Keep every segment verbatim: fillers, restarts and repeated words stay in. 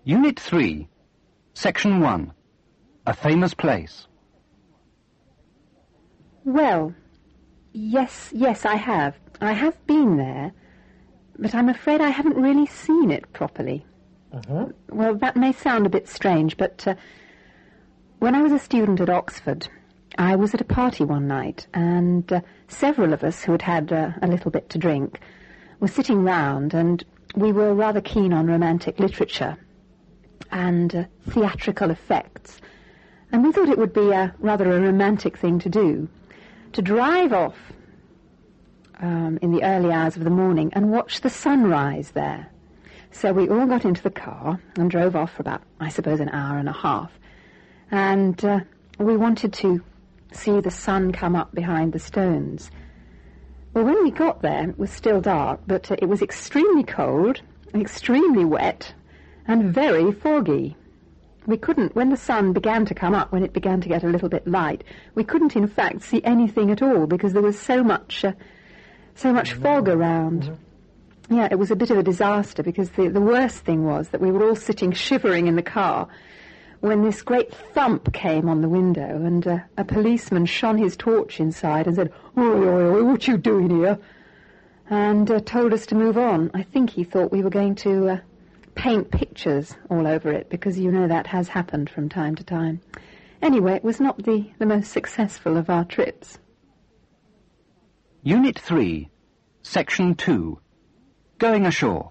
Unit three, Section one, A Famous Place. Well, yes, yes, I have. I have been there, but I'm afraid I haven't really seen it properly. Uh-huh. Well, that may sound a bit strange, but uh, when I was a student at Oxford, I was at a party one night, and uh, several of us who had had uh, a little bit to drink were sitting round, and we were rather keen on romantic literature and uh, theatrical effects, and we thought it would be a, rather a romantic thing to do, to drive off um, in the early hours of the morning and watch the sunrise there. So we all got into the car and drove off for about, I suppose, an hour and a half, and uh, we wanted to see the sun come up behind the stones. Well, when we got there, it was still dark, but uh, it was extremely cold, extremely wet, and very foggy. We couldn't, when the sun began to come up, when it began to get a little bit light, we couldn't, in fact, see anything at all because there was so much, uh, so much fog around. Mm-hmm. Yeah, it was a bit of a disaster because the, the worst thing was that we were all sitting shivering in the car when this great thump came on the window, and uh, a policeman shone his torch inside and said, "Oi, oi, oi, what you doing here?" and uh, told us to move on. I think he thought we were going to uh, paint pictures all over it, because you know that has happened from time to time. Anyway, it was not the, the most successful of our trips. Unit three, Section two, Going Ashore.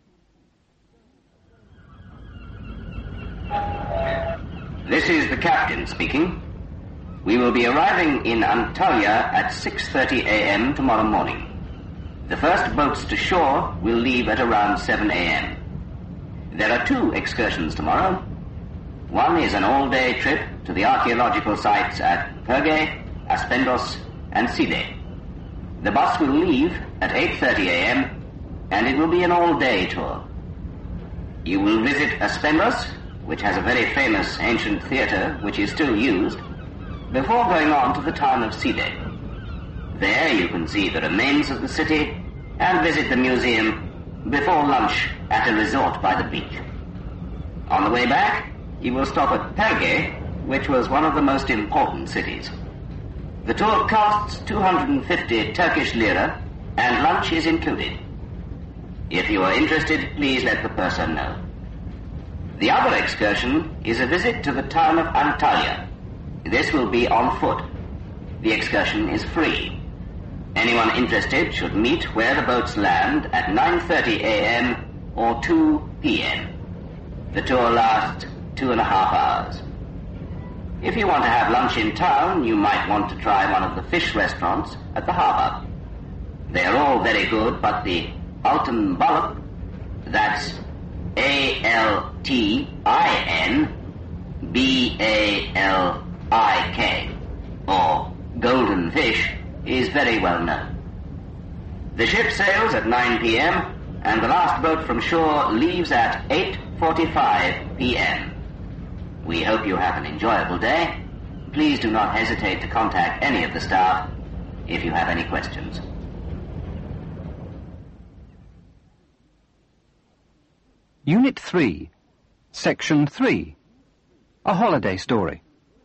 This is the captain speaking. We will be arriving in Antalya at six thirty a.m. tomorrow morning. The first boats to shore will leave at around seven a.m. There are two excursions tomorrow. One is an all-day trip to the archaeological sites at Perge, Aspendos, and Side. The bus will leave at eight thirty a.m. and it will be an all-day tour. You will visit Aspendos, which has a very famous ancient theatre which is still used, before going on to the town of Side. There you can see the remains of the city and visit the museum before lunch at a resort by the beach. On the way back, you will stop at Perge, which was one of the most important cities. The tour costs two hundred fifty Turkish lira, and lunch is included. If you are interested, please let the purser know. The other excursion is a visit to the town of Antalya. This will be on foot. The excursion is free. Anyone interested should meet where the boats land at nine thirty a.m. or two p.m. The tour lasts two and a half hours. If you want to have lunch in town, you might want to try one of the fish restaurants at the harbour. They are all very good, but the Alton Balık, that's A L T I N B A L I K, or Golden Fish, is very well known. The ship sails at nine p.m. and the last boat from shore leaves at eight forty-five p.m. We hope you have an enjoyable day. Please do not hesitate to contact any of the staff if you have any questions. Unit three, Section three, A Holiday Story.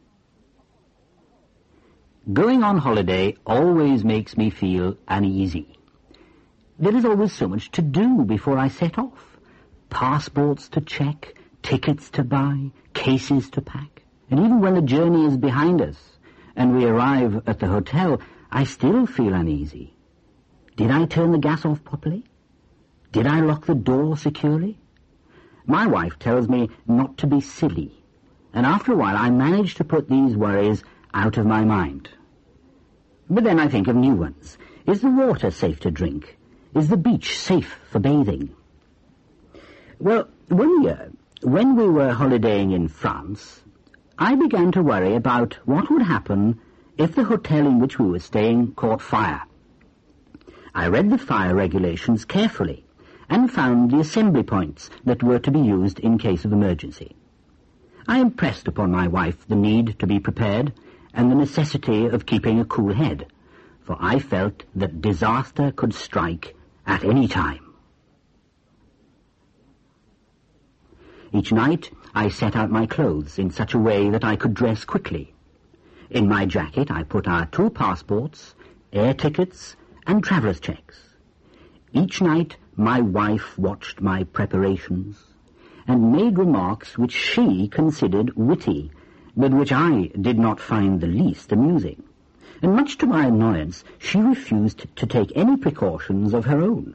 Going on holiday always makes me feel uneasy. There is always so much to do before I set off. Passports to check, tickets to buy, cases to pack. And even when the journey is behind us and we arrive at the hotel, I still feel uneasy. Did I turn the gas off properly? Did I lock the door securely? My wife tells me not to be silly, and after a while I manage to put these worries out of my mind. But then I think of new ones. Is the water safe to drink? Is the beach safe for bathing? Well, one year, when we were holidaying in France, I began to worry about what would happen if the hotel in which we were staying caught fire. I read the fire regulations carefully and found the assembly points that were to be used in case of emergency. I impressed upon my wife the need to be prepared and the necessity of keeping a cool head, for I felt that disaster could strike at any time. Each night I set out my clothes in such a way that I could dress quickly. In my jacket I put our two passports, air tickets, and traveller's checks. Each night my wife watched my preparations and made remarks which she considered witty, but which I did not find the least amusing. And much to my annoyance, she refused to take any precautions of her own.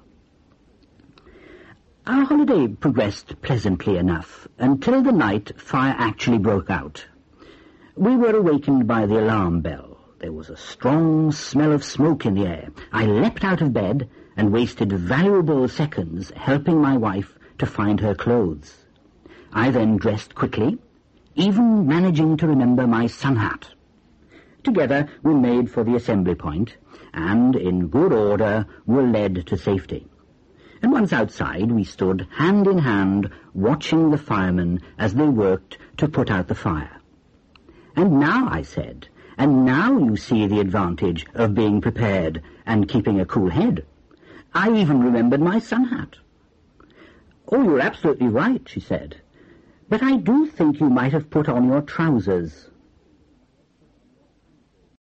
Our holiday progressed pleasantly enough until the night fire actually broke out. We were awakened by the alarm bell. There was a strong smell of smoke in the air. I leapt out of bed and wasted valuable seconds helping my wife to find her clothes. I then dressed quickly, even managing to remember my sun hat. Together we made for the assembly point, and in good order were led to safety. And once outside we stood hand in hand watching the firemen as they worked to put out the fire. And now, I said, and now you see the advantage of being prepared and keeping a cool head. I even remembered my sun hat. Oh, you're absolutely right, she said. But I do think you might have put on your trousers.